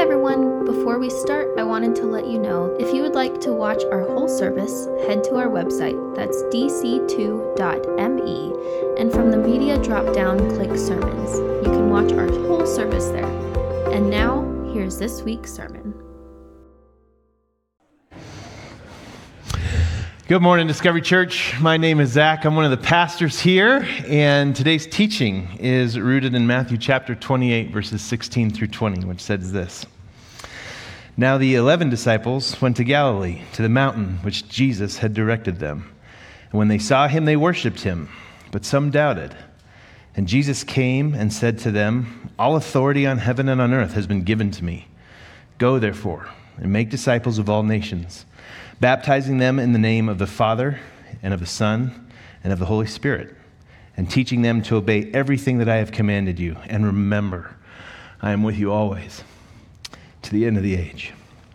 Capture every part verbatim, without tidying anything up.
everyone, before we start, I wanted to let you know if you would like to watch our whole service, head to our website, that's d c two dot m e, and from the media drop-down, click sermons. You can watch our whole service there. And now, here's this week's sermon. Good morning, Discovery Church. My name is Zach. I'm one of the pastors here, and today's teaching is rooted in Matthew chapter twenty-eight, verses sixteen through twenty, which says this. Now the eleven disciples went to Galilee, to the mountain which Jesus had directed them. And when they saw him, they worshipped him, but some doubted. And Jesus came and said to them, "All authority on heaven and on earth has been given to me. Go, therefore, and make disciples of all nations, baptizing them in the name of the Father and of the Son and of the Holy Spirit, and teaching them to obey everything that I have commanded you. And remember, I am with you always, to the end of the age."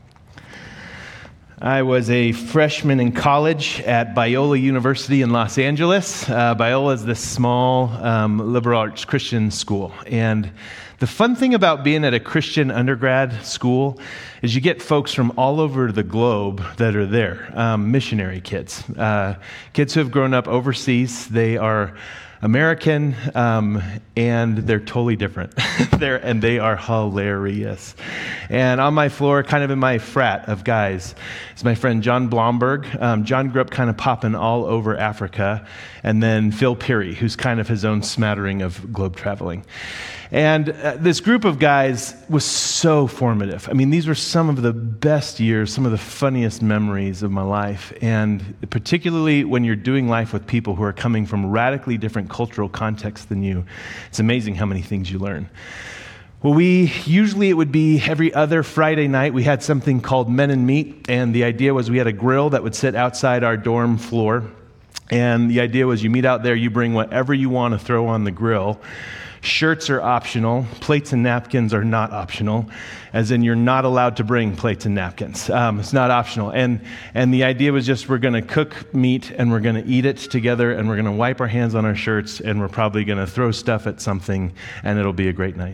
I was a freshman in college at Biola University in Los Angeles. Uh, Biola is this small um, liberal arts Christian school. And the fun thing about being at a Christian undergrad school is you get folks from all over the globe that are there, um, missionary kids, uh, kids who have grown up overseas. They are American, um, and they're totally different. they're, and they are hilarious. And on my floor, kind of in my frat of guys, is my friend John Blomberg. Um, John grew up kind of popping all over Africa. And then Phil Peary, who's kind of his own smattering of globe traveling. And uh, this group of guys was so formative. I mean, these were some of the best years, some of the funniest memories of my life. And particularly when you're doing life with people who are coming from radically different cultural contexts than you, it's amazing how many things you learn. Well, we, usually it would be every other Friday night, we had something called Men and Meat. And the idea was we had a grill that would sit outside our dorm floor. And the idea was you meet out there, you bring whatever you want to throw on the grill. Shirts are optional. Plates and napkins are not optional, as in you're not allowed to bring plates and napkins. Um, it's not optional. And and the idea was just we're going to cook meat and we're going to eat it together and we're going to wipe our hands on our shirts and we're probably going to throw stuff at something and it'll be a great night.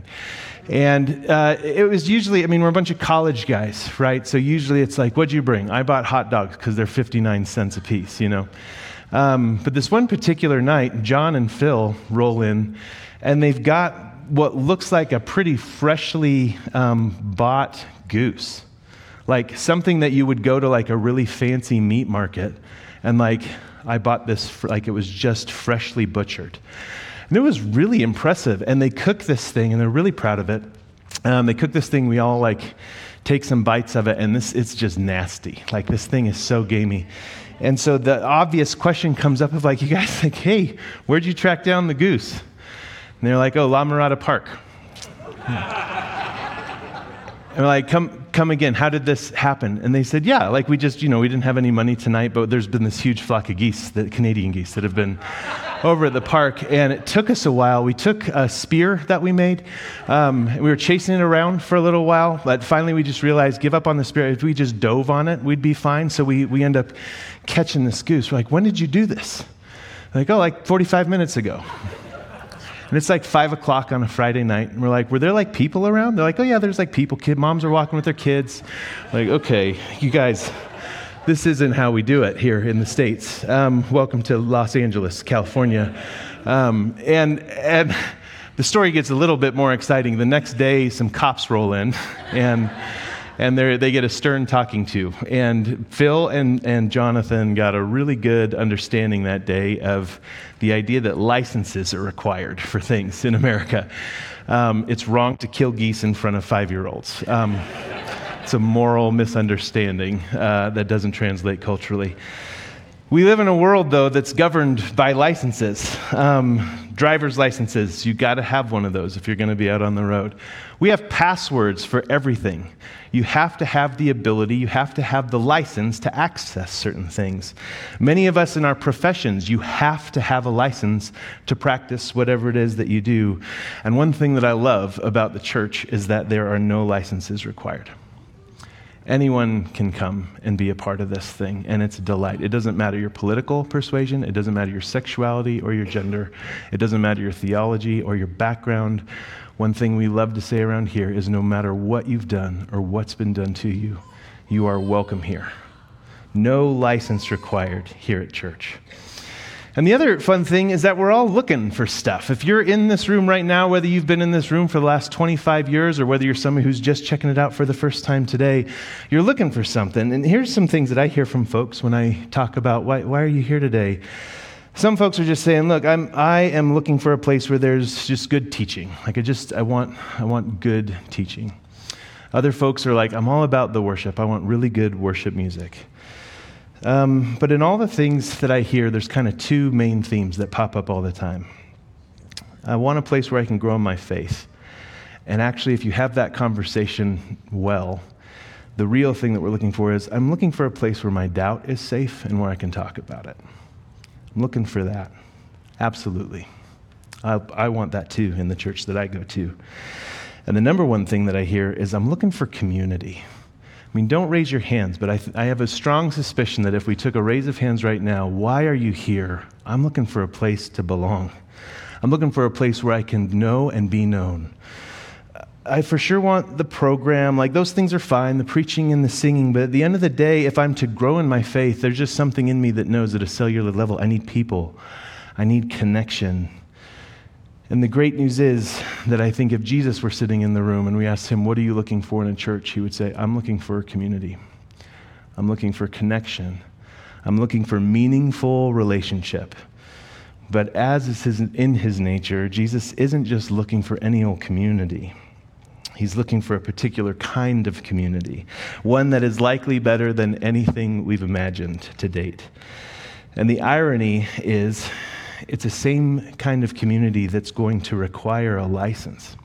And uh, it was usually, I mean, we're a bunch of college guys, right? So usually it's like, what'd you bring? I bought hot dogs because they're fifty-nine cents a piece, you know. Um, but this one particular night, John and Phil roll in, and they've got what looks like a pretty freshly um, bought goose. Like something that you would go to like a really fancy meat market, and like, I bought this, for, like it was just freshly butchered. And it was really impressive, and they cook this thing, and they're really proud of it. Um, they cook this thing, we all like take some bites of it, and this it's just nasty. Like this thing is so gamey. And so the obvious question comes up of like, you guys think, hey, where'd you track down the goose? And they're like, oh, La Mirada Park. And we're like, come come again, how did this happen? And they said, yeah, like we just, you know, we didn't have any money tonight, but there's been this huge flock of geese, the Canadian geese, that have been over at the park. And it took us a while. We took a spear that we made. Um, we were chasing it around for a little while, but finally we just realized, give up on the spear. If we just dove on it, we'd be fine. So we, we end up catching this goose. We're like, when did you do this? They're like, oh, like forty-five minutes ago. And it's like five o'clock on a Friday night. And we're like, were there like people around? They're like, oh yeah, there's like people. Kid moms are walking with their kids. Like, okay, you guys, this isn't how we do it here in the States. Um, welcome to Los Angeles, California. Um, and, and the story gets a little bit more exciting. The next day, some cops roll in and and they they get a stern talking to. And Phil and, and Jonathan got a really good understanding that day of the idea that licenses are required for things in America. Um, it's wrong to kill geese in front of five-year-olds. Um, it's a moral misunderstanding uh, that doesn't translate culturally. We live in a world, though, that's governed by licenses. Um, driver's licenses, you got to have one of those if you're going to be out on the road. We have passwords for everything. You have to have the ability, you have to have the license to access certain things. Many of us in our professions, you have to have a license to practice whatever it is that you do. And one thing that I love about the church is that there are no licenses required. Anyone can come and be a part of this thing, and it's a delight. It doesn't matter your political persuasion. It doesn't matter your sexuality or your gender. It doesn't matter your theology or your background. One thing we love to say around here is no matter what you've done or what's been done to you, you are welcome here. No license required here at church. And the other fun thing is that we're all looking for stuff. If you're in this room right now, whether you've been in this room for the last twenty-five years or whether you're somebody who's just checking it out for the first time today, you're looking for something. And here's some things that I hear from folks when I talk about, why, why are you here today? Some folks are just saying, look, I'm, I am looking for a place where there's just good teaching. Like I just, I want, I want good teaching. Other folks are like, I'm all about the worship. I want really good worship music. Um, but in all the things that I hear, there's kind of two main themes that pop up all the time. I want a place where I can grow in my faith. And actually, if you have that conversation well, the real thing that we're looking for is, I'm looking for a place where my doubt is safe and where I can talk about it. I'm looking for that. Absolutely. I, I want that too in the church that I go to. And the number one thing that I hear is, I'm looking for community. I mean, don't raise your hands, but I, th- I have a strong suspicion that if we took a raise of hands right now, why are you here? I'm looking for a place to belong. I'm looking for a place where I can know and be known. I for sure want the program, like those things are fine, the preaching and the singing, but at the end of the day, if I'm to grow in my faith, there's just something in me that knows at a cellular level, I need people. I need connection. And the great news is that I think if Jesus were sitting in the room and we asked him, what are you looking for in a church? He would say, I'm looking for community. I'm looking for connection. I'm looking for meaningful relationship. But as is his, in his nature, Jesus isn't just looking for any old community. He's looking for a particular kind of community, one that is likely better than anything we've imagined to date. And the irony is, it's the same kind of community that's going to require a license.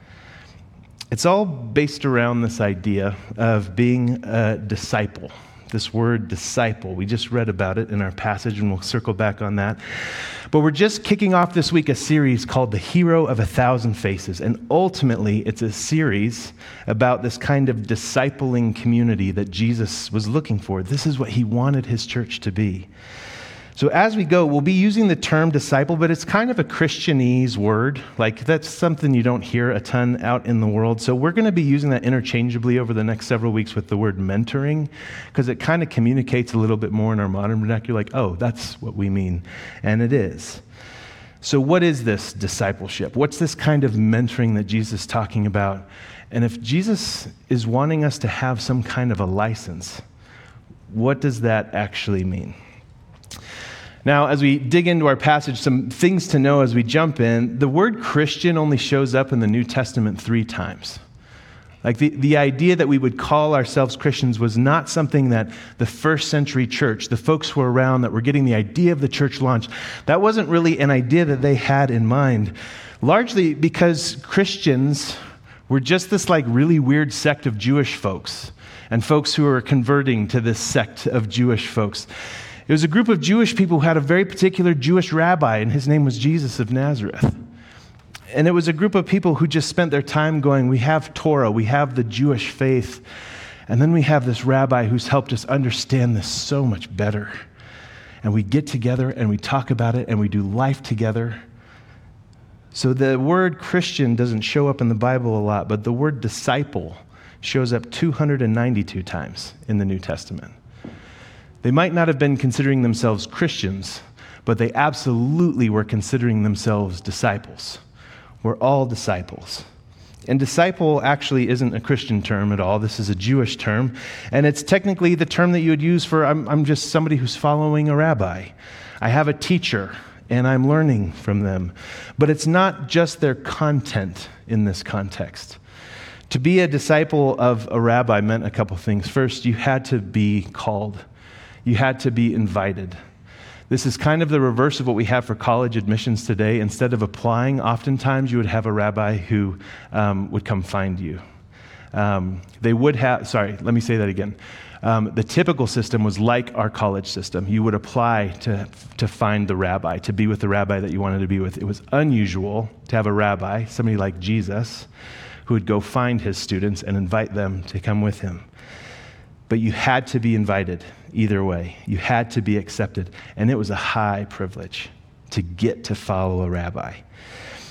It's all based around this idea of being a disciple. This word disciple, we just read about it in our passage and we'll circle back on that. But we're just kicking off this week a series called The Hero of a Thousand Faces. And ultimately, it's a series about this kind of discipling community that Jesus was looking for. This is what he wanted his church to be. So as we go, we'll be using the term disciple, but it's kind of a Christianese word. Like that's something you don't hear a ton out in the world. So we're going to be using that interchangeably over the next several weeks with the word mentoring, because it kind of communicates a little bit more in our modern vernacular, like, oh, that's what we mean. And it is. So what is this discipleship? What's this kind of mentoring that Jesus is talking about? And if Jesus is wanting us to have some kind of a license, what does that actually mean? Now, as we dig into our passage, some things to know as we jump in. The word Christian only shows up in the New Testament three times. Like the, the idea that we would call ourselves Christians was not something that the first century church, the folks who were around that were getting the idea of the church launched, that wasn't really an idea that they had in mind. Largely because Christians were just this like really weird sect of Jewish folks and folks who were converting to this sect of Jewish folks. It was a group of Jewish people who had a very particular Jewish rabbi, and his name was Jesus of Nazareth. And it was a group of people who just spent their time going, we have Torah, we have the Jewish faith, and then we have this rabbi who's helped us understand this so much better. And we get together and we talk about it and we do life together. So the word Christian doesn't show up in the Bible a lot, but the word disciple shows up two hundred ninety-two times in the New Testament. They might not have been considering themselves Christians, but they absolutely were considering themselves disciples. We're all disciples. And disciple actually isn't a Christian term at all. This is a Jewish term. And it's technically the term that you would use for, I'm, I'm just somebody who's following a rabbi. I have a teacher, and I'm learning from them. But it's not just their content in this context. To be a disciple of a rabbi meant a couple things. First, you had to be called. You had to be invited. This is kind of the reverse of what we have for college admissions today. Instead of applying, oftentimes you would have a rabbi who um, would come find you. Um, they would have, sorry, let me say that again. Um, the typical system was like our college system. You would apply to, to find the rabbi, to be with the rabbi that you wanted to be with. It was unusual to have a rabbi, somebody like Jesus, who would go find his students and invite them to come with him. But you had to be invited either way. You had to be accepted. And it was a high privilege to get to follow a rabbi.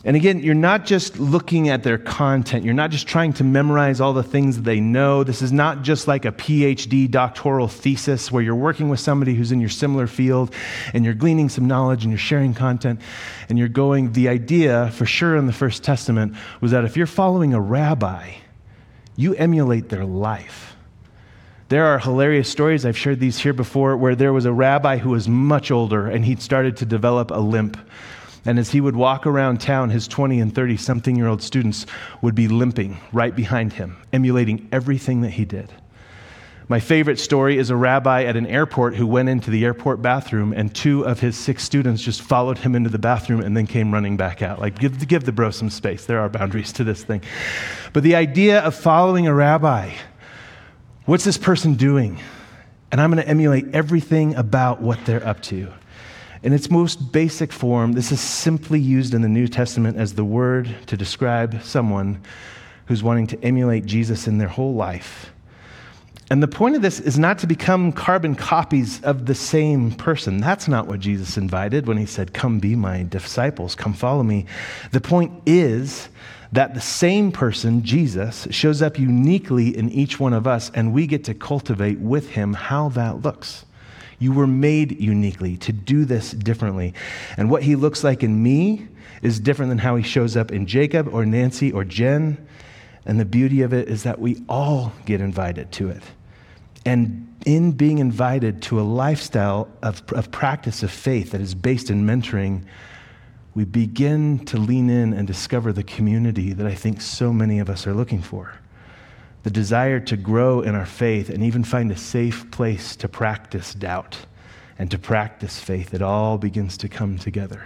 And again, you're not just looking at their content. You're not just trying to memorize all the things that they know. This is not just like a P H D doctoral thesis where you're working with somebody who's in your similar field and you're gleaning some knowledge and you're sharing content and you're going. The idea, for sure in the First Testament, was that if you're following a rabbi, you emulate their life. There are hilarious stories, I've shared these here before, where there was a rabbi who was much older and he'd started to develop a limp. And as he would walk around town, his twenty and thirty-something-year-old students would be limping right behind him, emulating everything that he did. My favorite story is a rabbi at an airport who went into the airport bathroom, and two of his six students just followed him into the bathroom and then came running back out. Like, give, give the bro some space. There are boundaries to this thing. But the idea of following a rabbi, what's this person doing? And I'm going to emulate everything about what they're up to. In its most basic form, this is simply used in the New Testament as the word to describe someone who's wanting to emulate Jesus in their whole life. And the point of this is not to become carbon copies of the same person. That's not what Jesus invited when he said, "Come be my disciples, come follow me." The point is that the same person, Jesus, shows up uniquely in each one of us, and we get to cultivate with him how that looks. You were made uniquely to do this differently. And what he looks like in me is different than how he shows up in Jacob or Nancy or Jen. And the beauty of it is that we all get invited to it. And in being invited to a lifestyle of, of practice of faith that is based in mentoring, we begin to lean in and discover the community that I think so many of us are looking for. The desire to grow in our faith and even find a safe place to practice doubt and to practice faith. It all begins to come together.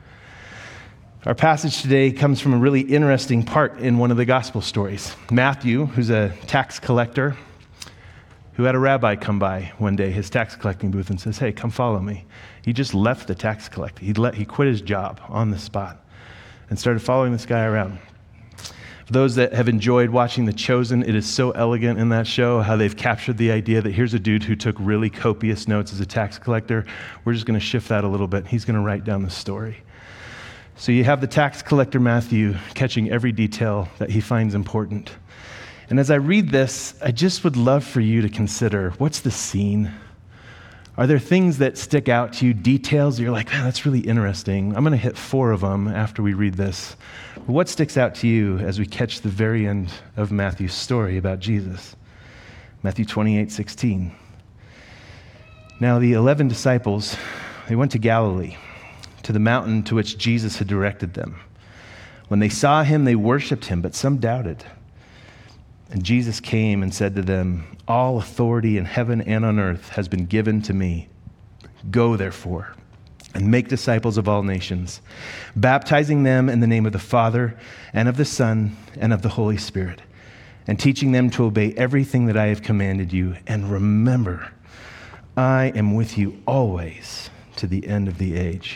Our passage today comes from a really interesting part in one of the gospel stories. Matthew, who's a tax collector, who had a rabbi come by one day, his tax collecting booth, and says, "Hey, come follow me." He just left the tax collector. He let, he quit his job on the spot and started following this guy around. For those that have enjoyed watching The Chosen, it is so elegant in that show how they've captured the idea that here's a dude who took really copious notes as a tax collector. We're just going to shift that a little bit. He's going to write down the story. So you have the tax collector Matthew catching every detail that he finds important. And as I read this, I just would love for you to consider, what's the scene? Are there things that stick out to you, details that you're like, man, that's really interesting? I'm going to hit four of them after we read this. What sticks out to you as we catch the very end of Matthew's story about Jesus? Matthew twenty-eight sixteen. Now the eleven disciples, they went to Galilee, to the mountain to which Jesus had directed them. When they saw him, they worshiped him, but some doubted. And Jesus came and said to them, "All authority in heaven and on earth has been given to me. Go, therefore, and make disciples of all nations, baptizing them in the name of the Father and of the Son and of the Holy Spirit, and teaching them to obey everything that I have commanded you. And remember, I am with you always to the end of the age."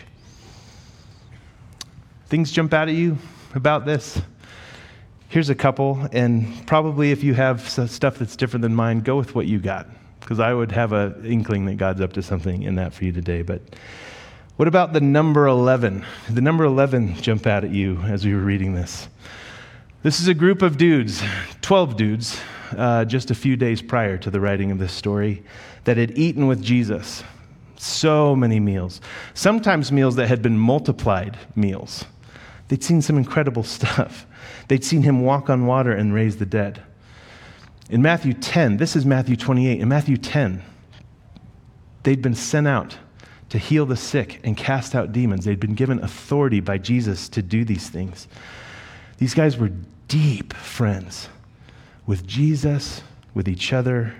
Things jump out at you about this? Here's a couple, and probably if you have stuff that's different than mine, go with what you got, because I would have an inkling that God's up to something in that for you today. But what about the number eleven? Did the number eleven jump out at you as we were reading this? This is a group of dudes, twelve dudes, uh, just a few days prior to the writing of this story, that had eaten with Jesus. So many meals. Sometimes meals that had been multiplied meals. They'd seen some incredible stuff. They'd seen him walk on water and raise the dead. In Matthew ten, this is Matthew twenty-eight, in Matthew ten, they'd been sent out to heal the sick and cast out demons. They'd been given authority by Jesus to do these things. These guys were deep friends with Jesus, with each other.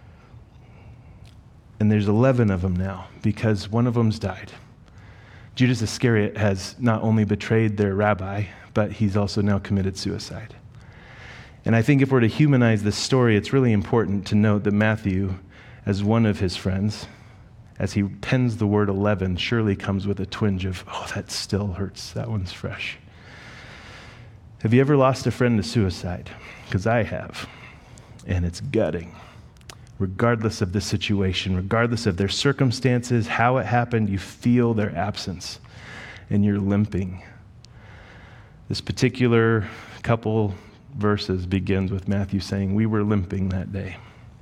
And there's eleven of them now because one of them's died. Judas Iscariot has not only betrayed their rabbi, but he's also now committed suicide. And I think if we're to humanize this story, it's really important to note that Matthew, as one of his friends, as he pens the word eleven, surely comes with a twinge of, oh, that still hurts. That one's fresh. Have you ever lost a friend to suicide? Because I have. And it's gutting. Regardless of the situation, regardless of their circumstances, how it happened, you feel their absence and you're limping. This particular couple verses begins with Matthew saying, "We were limping that day."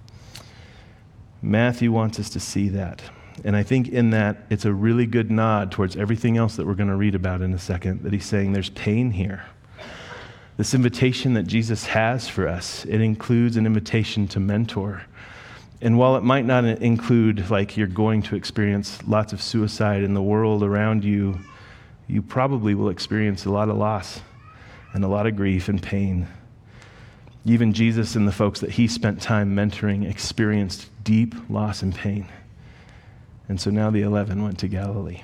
Matthew wants us to see that. And I think in that, it's a really good nod towards everything else that we're going to read about in a second, that he's saying there's pain here. This invitation that Jesus has for us, it includes an invitation to mentor. And while it might not include, like, you're going to experience lots of suicide in the world around you, you probably will experience a lot of loss and a lot of grief and pain. Even Jesus and the folks that he spent time mentoring experienced deep loss and pain. And so now the eleven went to Galilee.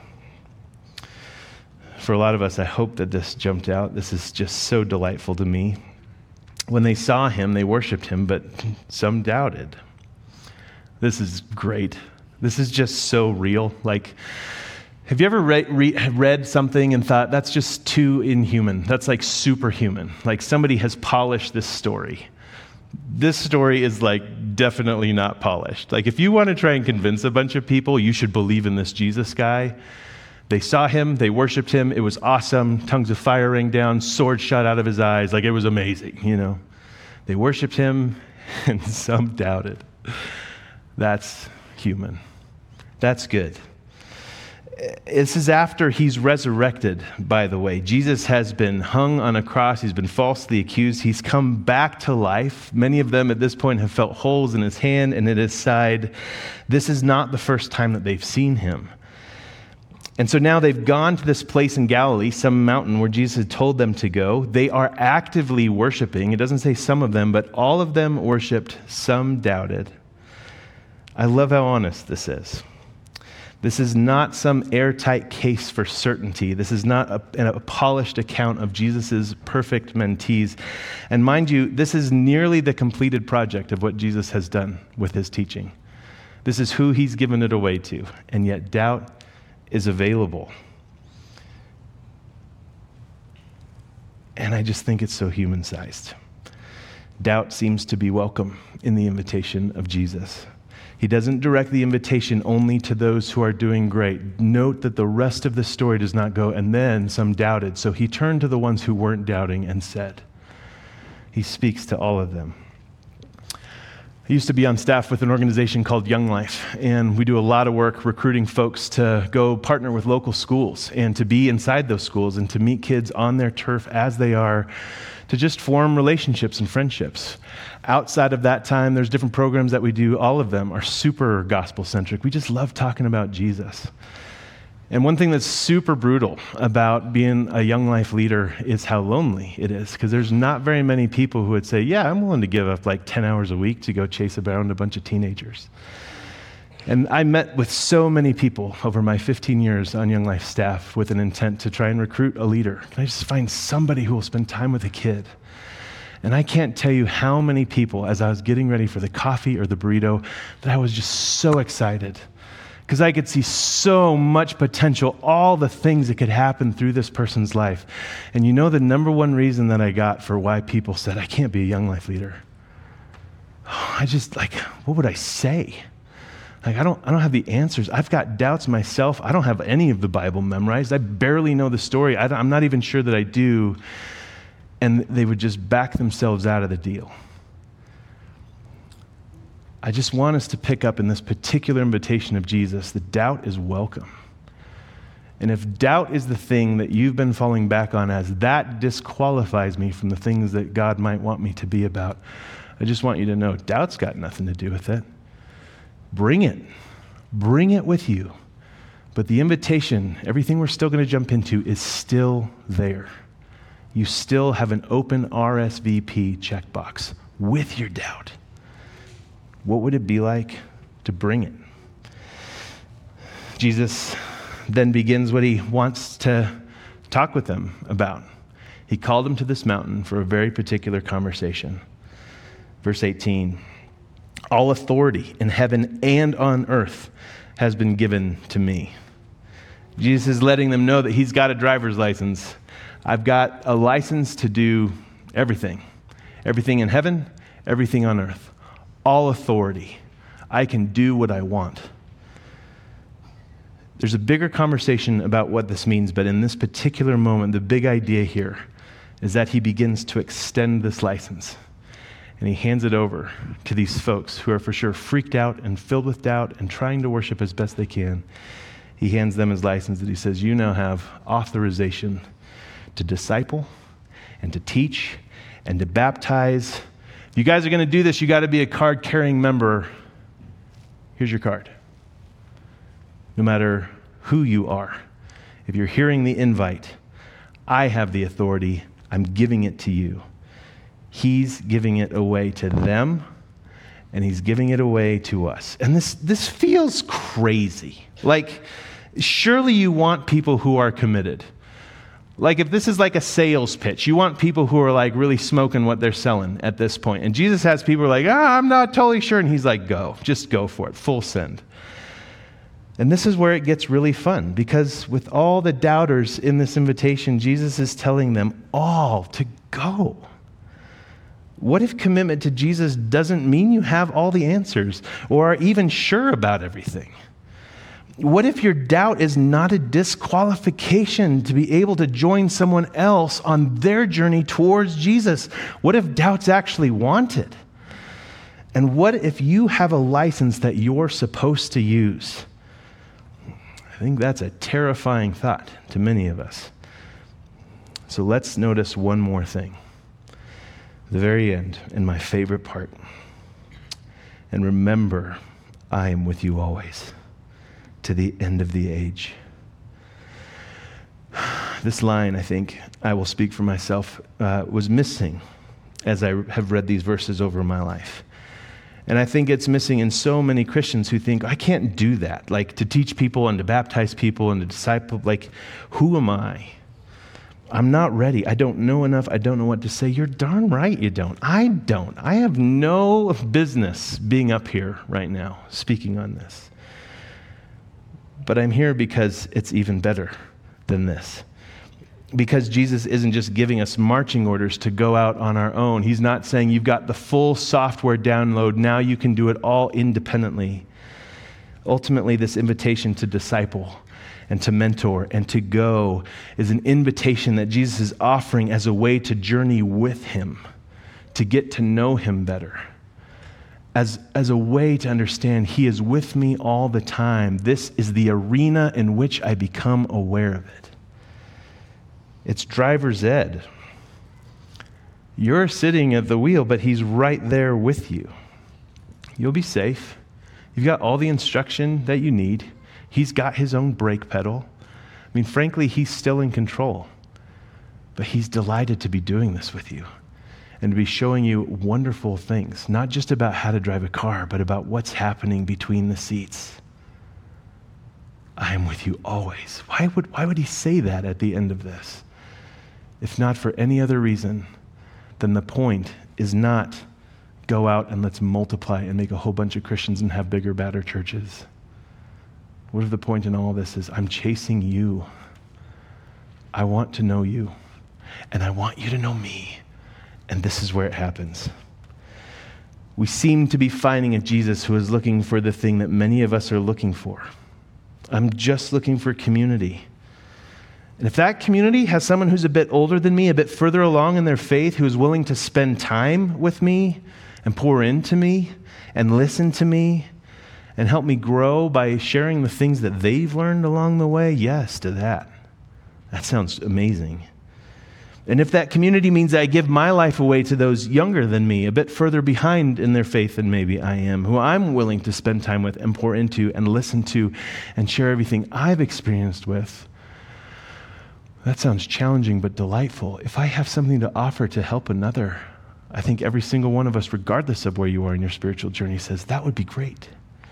For a lot of us, I hope that this jumped out. This is just so delightful to me. When they saw him, they worshiped him, but some doubted. This is great. This is just so real. Like, have you ever re- re- read something and thought, that's just too inhuman? That's like superhuman. Like somebody has polished this story. This story is like definitely not polished. Like if you want to try and convince a bunch of people you should believe in this Jesus guy, they saw him, they worshiped him, it was awesome, tongues of fire rained down, swords shot out of his eyes, like it was amazing, you know. They worshiped him and some doubted. That's human. That's good. This is after he's resurrected, by the way. Jesus has been hung on a cross. He's been falsely accused. He's come back to life. Many of them at this point have felt holes in his hand and in his side. This is not the first time that they've seen him. And so now they've gone to this place in Galilee, some mountain where Jesus had told them to go. They are actively worshiping. It doesn't say some of them, but all of them worshiped. Some doubted. I love how honest this is. This is not some airtight case for certainty. This is not a, a polished account of Jesus' perfect mentees. And mind you, this is nearly the completed project of what Jesus has done with his teaching. This is who he's given it away to, and yet doubt is available. And I just think it's so human-sized. Doubt seems to be welcome in the invitation of Jesus. He doesn't direct the invitation only to those who are doing great. Note that the rest of the story does not go, and then some doubted. So he turned to the ones who weren't doubting and said, he speaks to all of them. I used to be on staff with an organization called Young Life, and we do a lot of work recruiting folks to go partner with local schools and to be inside those schools and to meet kids on their turf as they are, to just form relationships and friendships. Outside of that time, there's different programs that we do. All of them are super gospel-centric. We just love talking about Jesus. And one thing that's super brutal about being a Young Life leader is how lonely it is, because there's not very many people who would say, yeah, I'm willing to give up like ten hours a week to go chase around a bunch of teenagers. And I met with so many people over my fifteen years on Young Life staff with an intent to try and recruit a leader. Can I just find somebody who will spend time with a kid? And I can't tell you how many people, as I was getting ready for the coffee or the burrito, that I was just so excited because I could see so much potential, all the things that could happen through this person's life. And you know the number one reason that I got for why people said, I can't be a Young Life leader? I just, like, what would I say? Like, I don't I don't have the answers. I've got doubts myself. I don't have any of the Bible memorized. I barely know the story. I I'm not even sure that I do. And they would just back themselves out of the deal. I just want us to pick up in this particular invitation of Jesus that doubt is welcome. And if doubt is the thing that you've been falling back on as that disqualifies me from the things that God might want me to be about, I just want you to know doubt's got nothing to do with it. Bring it. Bring it with you. But the invitation, everything we're still going to jump into, is still there. You still have an open R S V P checkbox with your doubt. What would it be like to bring it? Jesus then begins what he wants to talk with them about. He called them to this mountain for a very particular conversation. Verse eighteen, all authority in heaven and on earth has been given to me. Jesus is letting them know that he's got a driver's license. I've got a license to do everything. Everything in heaven, everything on earth. All authority. I can do what I want. There's a bigger conversation about what this means, but in this particular moment, the big idea here is that he begins to extend this license. And he hands it over to these folks who are for sure freaked out and filled with doubt and trying to worship as best they can. He hands them his license that he says, you now have authorization to disciple and to teach and to baptize. If you guys are going to do this, you got to be a card-carrying member. Here's your card. No matter who you are, if you're hearing the invite, I have the authority. I'm giving it to you. He's giving it away to them, and he's giving it away to us. And this, this feels crazy. Like, surely you want people who are committed. Like, if this is like a sales pitch, you want people who are like really smoking what they're selling at this point. And Jesus has people who are like, ah, I'm not totally sure. And he's like, go, just go for it, full send. And this is where it gets really fun, because with all the doubters in this invitation, Jesus is telling them all to go. What if commitment to Jesus doesn't mean you have all the answers or are even sure about everything? What if your doubt is not a disqualification to be able to join someone else on their journey towards Jesus? What if doubt's actually wanted? And what if you have a license that you're supposed to use? I think that's a terrifying thought to many of us. So let's notice one more thing. The very end, and my favorite part. And remember, I am with you always, to the end of the age. This line, I think, I will speak for myself, uh, was missing as I have read these verses over my life. And I think it's missing in so many Christians who think, I can't do that. Like, to teach people and to baptize people and to disciple, like, who am I? I'm not ready. I don't know enough. I don't know what to say. You're darn right you don't. I don't. I have no business being up here right now speaking on this. But I'm here because it's even better than this. Because Jesus isn't just giving us marching orders to go out on our own. He's not saying you've got the full software download. Now you can do it all independently. Ultimately, this invitation to disciple and to mentor and to go is an invitation that Jesus is offering as a way to journey with him, to get to know him better, as, as a way to understand he is with me all the time. This is the arena in which I become aware of it. It's driver's ed. You're sitting at the wheel, but he's right there with you. You'll be safe. You've got all the instruction that you need. He's got his own brake pedal. I mean, frankly, he's still in control. But he's delighted to be doing this with you and to be showing you wonderful things, not just about how to drive a car, but about what's happening between the seats. I am with you always. Why would, why would he say that at the end of this? If not for any other reason than the point is not go out and let's multiply and make a whole bunch of Christians and have bigger, badder churches. What if the point in all this is I'm chasing you. I want to know you. And I want you to know me. And this is where it happens. We seem to be finding a Jesus who is looking for the thing that many of us are looking for. I'm just looking for community. And if that community has someone who's a bit older than me, a bit further along in their faith, who is willing to spend time with me and pour into me and listen to me and help me grow by sharing the things that they've learned along the way, yes to that. That sounds amazing. And if that community means I give my life away to those younger than me, a bit further behind in their faith than maybe I am, who I'm willing to spend time with and pour into and listen to and share everything I've experienced with, that sounds challenging but delightful. If I have something to offer to help another, I think every single one of us, regardless of where you are in your spiritual journey, says that would be great.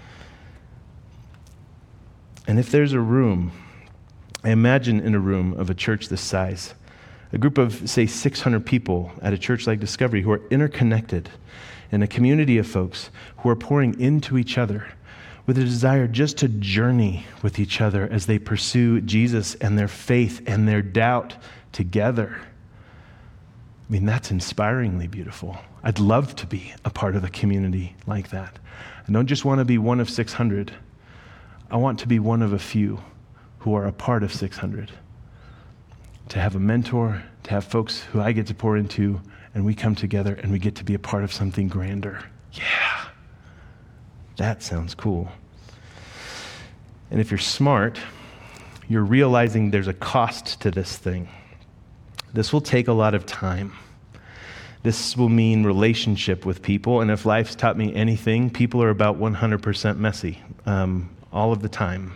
And if there's a room, I imagine in a room of a church this size, a group of, say, six hundred people at a church like Discovery who are interconnected in a community of folks who are pouring into each other with a desire just to journey with each other as they pursue Jesus and their faith and their doubt together. I mean, that's inspiringly beautiful. I'd love to be a part of a community like that. I don't just want to be one of six hundred. I want to be one of a few who are a part of six hundred. To have a mentor, to have folks who I get to pour into, and we come together and we get to be a part of something grander. Yeah, that sounds cool. And if you're smart, you're realizing there's a cost to this thing. This will take a lot of time. This will mean relationship with people, and if life's taught me anything, people are about one hundred percent messy, um, all of the time.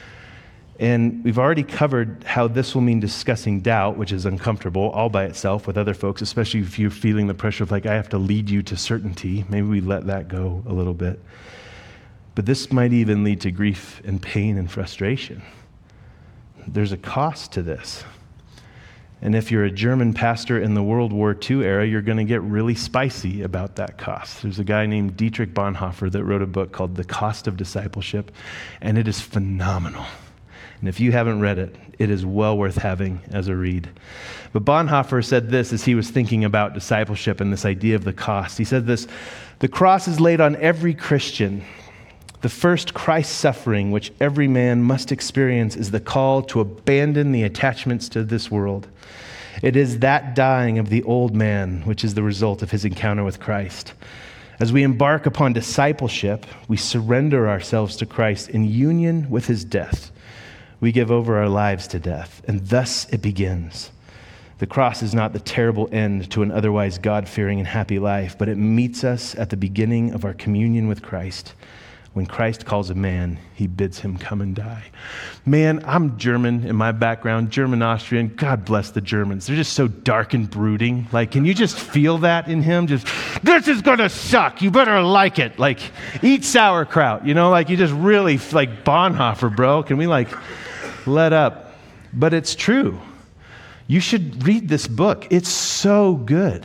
And we've already covered how this will mean discussing doubt, which is uncomfortable all by itself with other folks, especially if you're feeling the pressure of like, I have to lead you to certainty. Maybe we let that go a little bit. But this might even lead to grief and pain and frustration. There's a cost to this. And if you're a German pastor in the World War Two era, you're going to get really spicy about that cost. There's a guy named Dietrich Bonhoeffer that wrote a book called The Cost of Discipleship, and it is phenomenal. And if you haven't read it, it is well worth having as a read. But Bonhoeffer said this as he was thinking about discipleship and this idea of the cost. He said this, the cross is laid on every Christian. The first Christ suffering which every man must experience is the call to abandon the attachments to this world. It is that dying of the old man which is the result of his encounter with Christ. As we embark upon discipleship, we surrender ourselves to Christ in union with his death. We give over our lives to death, and thus it begins. The cross is not the terrible end to an otherwise God-fearing and happy life, but it meets us at the beginning of our communion with Christ. When Christ calls a man, he bids him come and die. Man, I'm German in my background, German-Austrian. God bless the Germans. They're just so dark and brooding. Like, can you just feel that in him? Just, this is going to suck. You better like it. Like, eat sauerkraut. You know, like you just really, like Bonhoeffer, bro. Can we like let up? But it's true. You should read this book. It's so good.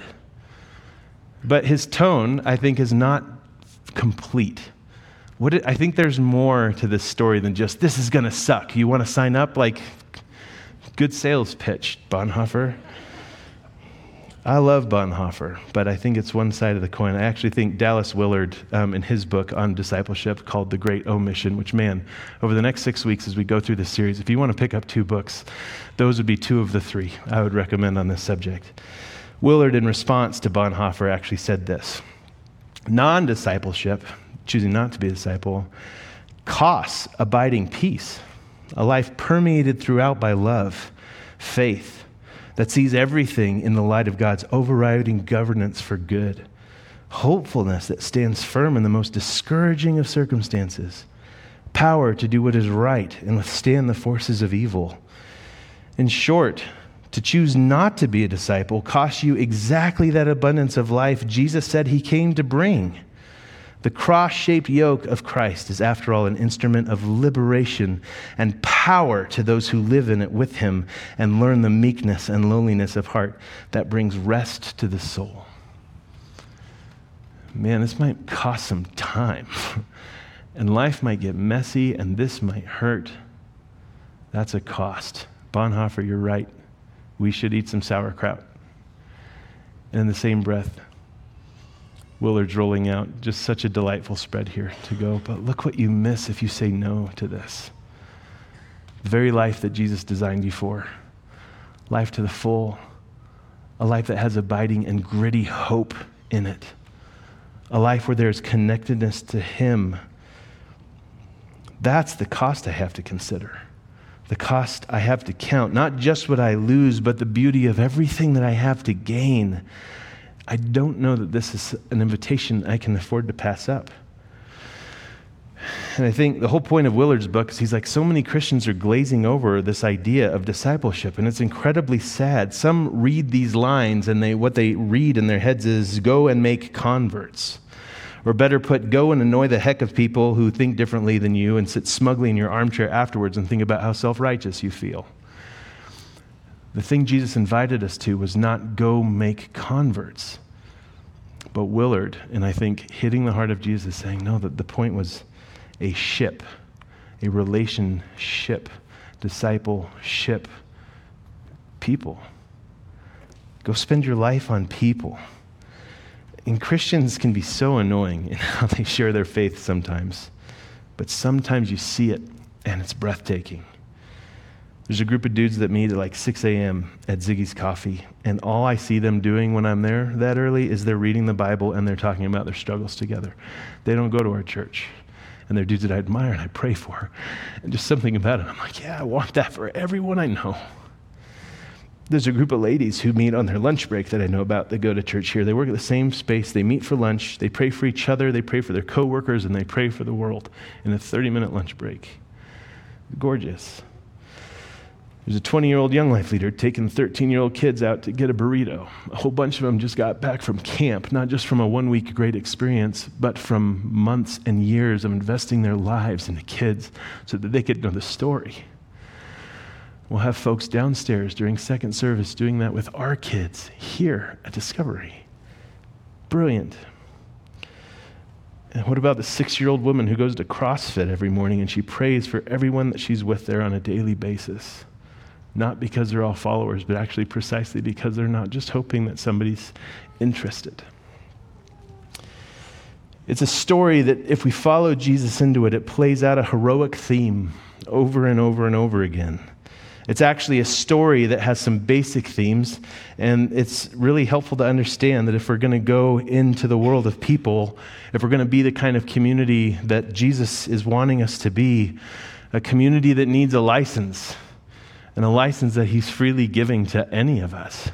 But his tone, I think, is not complete. What it, I think there's more to this story than just, this is going to suck. You want to sign up? Like, good sales pitch, Bonhoeffer. I love Bonhoeffer, but I think it's one side of the coin. I actually think Dallas Willard, um, in his book on discipleship called The Great Omission, which, man, over the next six weeks as we go through this series, if you want to pick up two books, those would be two of the three I would recommend on this subject. Willard, in response to Bonhoeffer, actually said this: non-discipleship, choosing not to be a disciple, costs abiding peace, a life permeated throughout by love, faith, that sees everything in the light of God's overriding governance for good, hopefulness that stands firm in the most discouraging of circumstances, power to do what is right and withstand the forces of evil. In short, to choose not to be a disciple costs you exactly that abundance of life Jesus said he came to bring. The cross-shaped yoke of Christ is, after all, an instrument of liberation and power to those who live in it with him and learn the meekness and lowliness of heart that brings rest to the soul. Man, this might cost some time, and life might get messy, and this might hurt. That's a cost. Bonhoeffer, you're right. We should eat some sauerkraut. And in the same breath, Willard's rolling out just such a delightful spread here to go, but look what you miss if you say no to this. The very life that Jesus designed you for. Life to the full. A life that has abiding and gritty hope in it. A life where there's connectedness to him. That's the cost I have to consider. The cost I have to count. Not just what I lose, but the beauty of everything that I have to gain. I don't know that this is an invitation I can afford to pass up. And I think the whole point of Willard's book is he's like, so many Christians are glazing over this idea of discipleship, and it's incredibly sad. Some read these lines, and they what they read in their heads is, go and make converts. Or better put, go and annoy the heck of people who think differently than you and sit smugly in your armchair afterwards and think about how self-righteous you feel. The thing Jesus invited us to was not go make converts. But Willard, and I think hitting the heart of Jesus, saying, no, that the point was a ship, a relationship, discipleship, people. Go spend your life on people. And Christians can be so annoying in how they share their faith sometimes. But sometimes you see it, and it's breathtaking. There's a group of dudes that meet at like six a.m. at Ziggy's Coffee, and all I see them doing when I'm there that early is they're reading the Bible and they're talking about their struggles together. They don't go to our church, and they're dudes that I admire and I pray for. And just something about it, I'm like, yeah, I want that for everyone I know. There's a group of ladies who meet on their lunch break that I know about that go to church here. They work at the same space. They meet for lunch. They pray for each other. They pray for their coworkers, and they pray for the world in a thirty-minute lunch break. Gorgeous. There's a twenty-year-old Young Life leader taking thirteen-year-old kids out to get a burrito. A whole bunch of them just got back from camp, not just from a one-week great experience, but from months and years of investing their lives into kids so that they could know the story. We'll have folks downstairs during second service doing that with our kids here at Discovery. Brilliant. And what about the six-year-old woman who goes to CrossFit every morning and she prays for everyone that she's with there on a daily basis? Not because they're all followers, but actually precisely because they're not just hoping that somebody's interested. It's a story that if we follow Jesus into it, it plays out a heroic theme over and over and over again. It's actually a story that has some basic themes, and it's really helpful to understand that if we're going to go into the world of people, if we're going to be the kind of community that Jesus is wanting us to be, a community that needs a license, and a license that he's freely giving to any of us,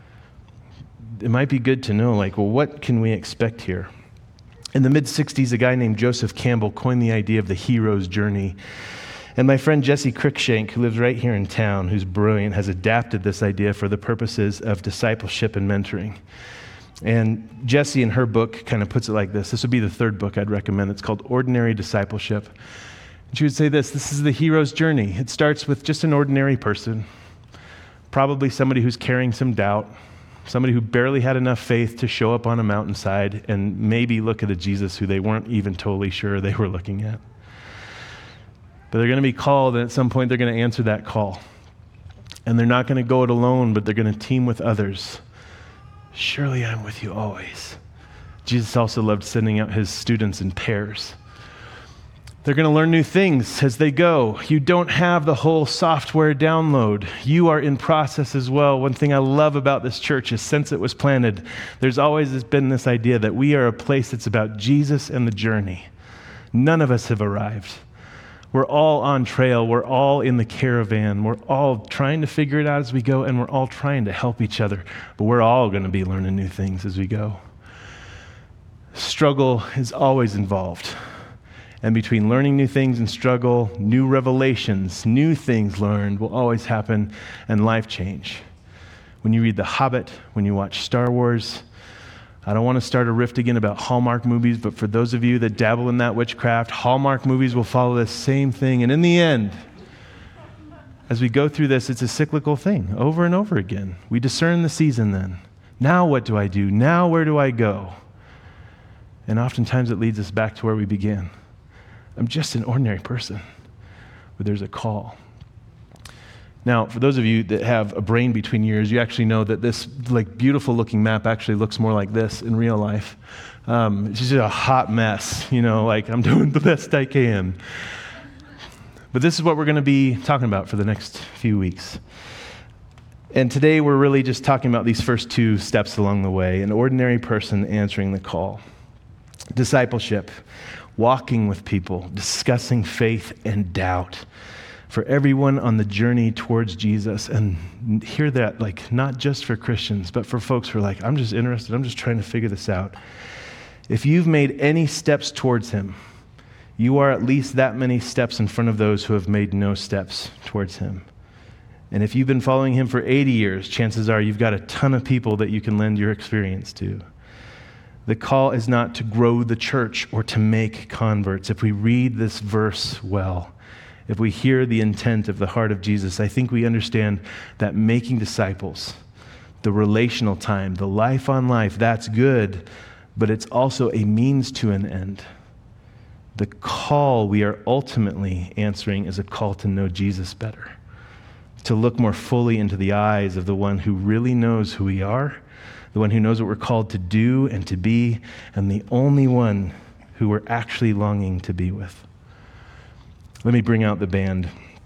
it might be good to know, like, well, what can we expect here? In the mid-sixties, a guy named Joseph Campbell coined the idea of the hero's journey. And my friend Jesse Cruikshank, who lives right here in town, who's brilliant, has adapted this idea for the purposes of discipleship and mentoring. And Jesse, in her book, kind of puts it like this. This would be the third book I'd recommend. It's called Ordinary Discipleship. And she would say this: this is the hero's journey. It starts with just an ordinary person, probably somebody who's carrying some doubt, somebody who barely had enough faith to show up on a mountainside and maybe look at a Jesus who they weren't even totally sure they were looking at. But they're going to be called, and at some point they're going to answer that call. And they're not going to go it alone, but they're going to team with others. Surely I'm with you always. Jesus also loved sending out his students in pairs. They're going to learn new things as they go. You don't have the whole software download. You are in process as well. One thing I love about this church is since it was planted, there's always been this idea that we are a place that's about Jesus and the journey. None of us have arrived. We're all on trail. We're all in the caravan. We're all trying to figure it out as we go, and we're all trying to help each other. But we're all going to be learning new things as we go. Struggle is always involved. And between learning new things and struggle, new revelations, new things learned will always happen, and life change. When you read The Hobbit, when you watch Star Wars, I don't want to start a rift again about Hallmark movies, but for those of you that dabble in that witchcraft, Hallmark movies will follow this same thing. And in the end, as we go through this, it's a cyclical thing over and over again. We discern the season then. Now what do I do? Now where do I go? And oftentimes it leads us back to where we began. I'm just an ordinary person, but there's a call. Now, for those of you that have a brain between your ears, you actually know that this like beautiful looking map actually looks more like this in real life. Um, it's just a hot mess, you know, like I'm doing the best I can. But this is what we're going to be talking about for the next few weeks. And today we're really just talking about these first two steps along the way, an ordinary person answering the call. Discipleship, walking with people, discussing faith and doubt. For everyone on the journey towards Jesus, and hear that, like, not just for Christians, but for folks who are like, I'm just interested, I'm just trying to figure this out. If you've made any steps towards him, you are at least that many steps in front of those who have made no steps towards him. And if you've been following him for eighty years, chances are you've got a ton of people that you can lend your experience to. The call is not to grow the church or to make converts. If we read this verse well, if we hear the intent of the heart of Jesus, I think we understand that making disciples, the relational time, the life on life, that's good, but it's also a means to an end. The call we are ultimately answering is a call to know Jesus better, to look more fully into the eyes of the one who really knows who we are, the one who knows what we're called to do and to be, and the only one who we're actually longing to be with. Let me bring out the band.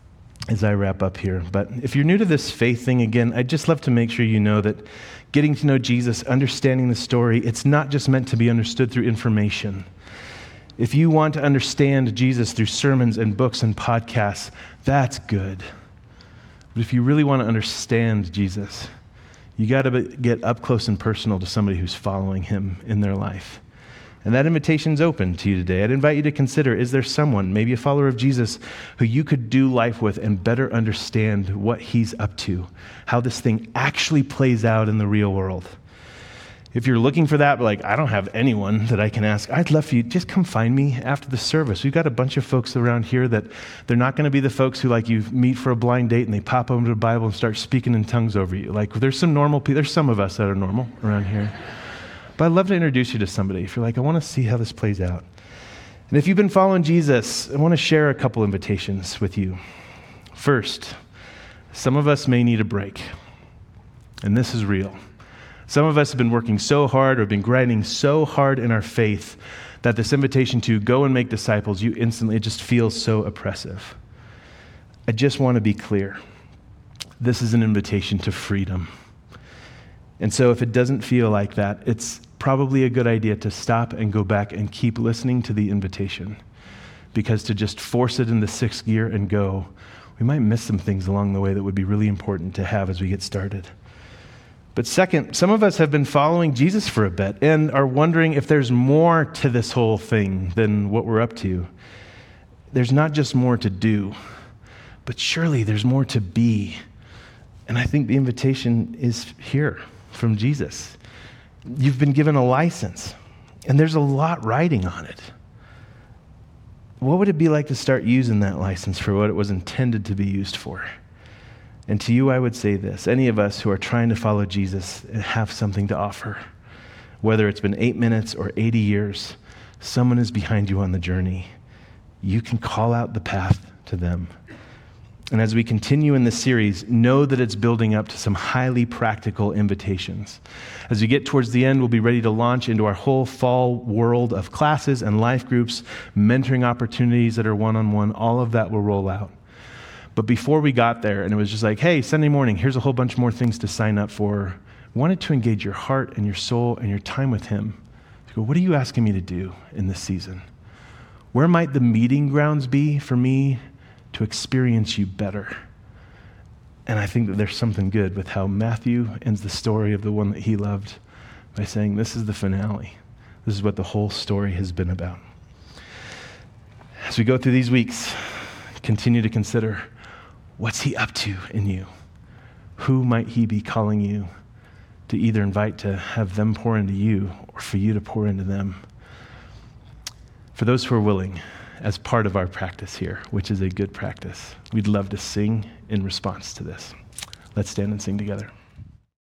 as I wrap up here. But if you're new to this faith thing, again, I'd just love to make sure you know that getting to know Jesus, understanding the story, it's not just meant to be understood through information. If you want to understand Jesus through sermons and books and podcasts, that's good. But if you really want to understand Jesus, you got to get up close and personal to somebody who's following him in their life. And that invitation's open to you today. I'd invite you to consider, is there someone, maybe a follower of Jesus, who you could do life with and better understand what he's up to, how this thing actually plays out in the real world? If you're looking for that, but like, I don't have anyone that I can ask, I'd love for you, just come find me after the service. We've got a bunch of folks around here that they're not going to be the folks who like you meet for a blind date and they pop open the Bible and start speaking in tongues over you. Like there's some normal people, there's some of us that are normal around here. But I'd love to introduce you to somebody if you're like, I want to see how this plays out. And if you've been following Jesus, I want to share a couple invitations with you. First, some of us may need a break. And this is real. Some of us have been working so hard or been grinding so hard in our faith that this invitation to go and make disciples, you instantly, it just feels so oppressive. I just want to be clear. This is an invitation to freedom. And so if it doesn't feel like that, it's probably a good idea to stop and go back and keep listening to the invitation. Because to just force it into sixth gear and go, we might miss some things along the way that would be really important to have as we get started. But second, some of us have been following Jesus for a bit and are wondering if there's more to this whole thing than what we're up to. There's not just more to do, but surely there's more to be. And I think the invitation is here from Jesus. You've been given a license, and there's a lot riding on it. What would it be like to start using that license for what it was intended to be used for? And to you, I would say this. Any of us who are trying to follow Jesus have something to offer. Whether it's been eight minutes or eighty years, someone is behind you on the journey. You can call out the path to them. And as we continue in this series, know that it's building up to some highly practical invitations. As we get towards the end, we'll be ready to launch into our whole fall world of classes and life groups, mentoring opportunities that are one-on-one. All of that will roll out. But before we got there, and it was just like, hey, Sunday morning, here's a whole bunch more things to sign up for. I wanted to engage your heart and your soul and your time with him. To go, what are you asking me to do in this season? Where might the meeting grounds be for me to experience you better? And I think that there's something good with how Matthew ends the story of the one that he loved by saying, this is the finale. This is what the whole story has been about. As we go through these weeks, continue to consider, what's he up to in you? Who might he be calling you to either invite to have them pour into you or for you to pour into them? For those who are willing, as part of our practice here, which is a good practice, we'd love to sing in response to this. Let's stand and sing together.